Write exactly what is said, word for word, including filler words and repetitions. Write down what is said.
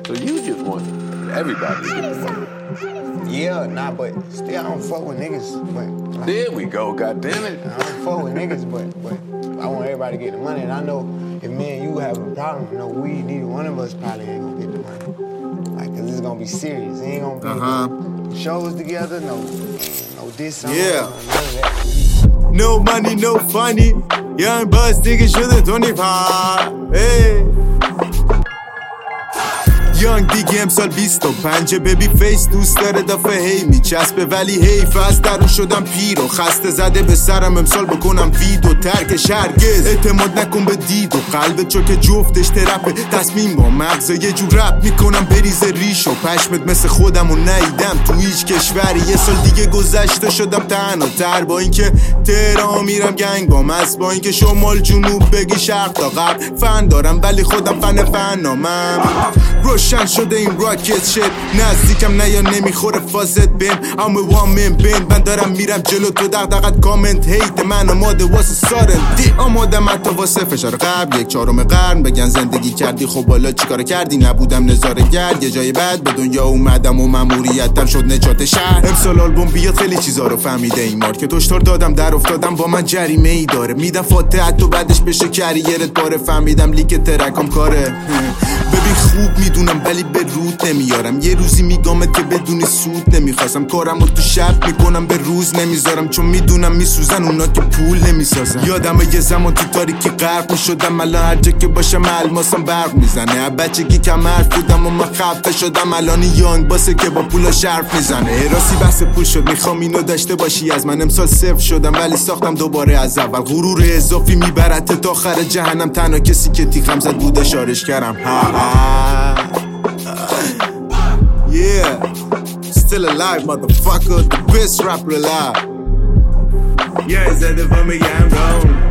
So you just want everybody to get the money. Yeah, nah, but still I don't fuck with niggas. But like, there we go, goddammit. I don't fuck with niggas, but but I want everybody to get the money. And I know if me and you have a problem, you know, we, neither one of us probably ain't gonna get the money. Like, cause it's gonna be serious. It ain't gonna be uh-huh. shows together, no, no this, yeah. none of that. No money, no funny. Young Buzz دیگه شده twenty-five. Hey. یانگ دیگه امسال بیست و پنج ببی فیس دوست داره دافه هی میچسبه ولی حیف از درون شدم پیر و خسته زده به سرم امسال بکنم ویدو ترکش هرگز اعتماد نکن به دید و قلبت چو که جفتش ترپه تصمیم با مغزه یه جور رپ میکنم بریز ریش و پشمت مثل خودم و نیدم تو هیچ کشوری یه سال دیگه گذشته شدم تنها تر با اینکه تهران میرم گنگ با مست با اینکه شمال جنوب بگی شرق تا غرب فن دارم ولی خودم فن فنامم روشن شده این راکت شد نزدیکم نه یا نمیخوره فازت بین I'm a one man band من دارم میرم جلو تو دقدقت کامنت هیت من آماده واسه سارن دی آمادم حتی واسه فشار قبل یک چهارم قرن بگن زندگی کردی خب بالا چیکار کردی نبودم نظاره گرد یه جای بعد به دنیا اومدم و ماموریتم شد نجات شهر امسال آلبوم بیاد خیلی چیزا رو فهمیده این مارکت هشدار دادم در افتادم با من جریمه ای داره میدم فاتحه تو بعدش بشه کریرت باره فهمیدم لیک ترکام کاره ببین خوب میدونم ولی به رود نمیارم یه روزی میگامت که بدونی سود نمیخواستم کارم رو تو شب میکنم به روز نمیذارم چون میدونم میسوزن اونا که پول نمیسازن یادم یه زمان تو تاریکی غرق میشدم الان هر جا که باشم الماسم برق میزنه بچگی کم حرف بودم و من خفه شدم الان یانگ باسه که با پولا شرف میزنه راستی بحث پول شد میخوام اینو داشته باشی از من امسال صفر شدم ولی ساختم دوباره از اول غرور اضافی میبرت تا آخر جهنم تنها کسی که تیغم زد بود اشارش کردم Yeah, still alive, motherfucker, the best rapper alive. Yeah, is that the for me? Yeah, I'm gone.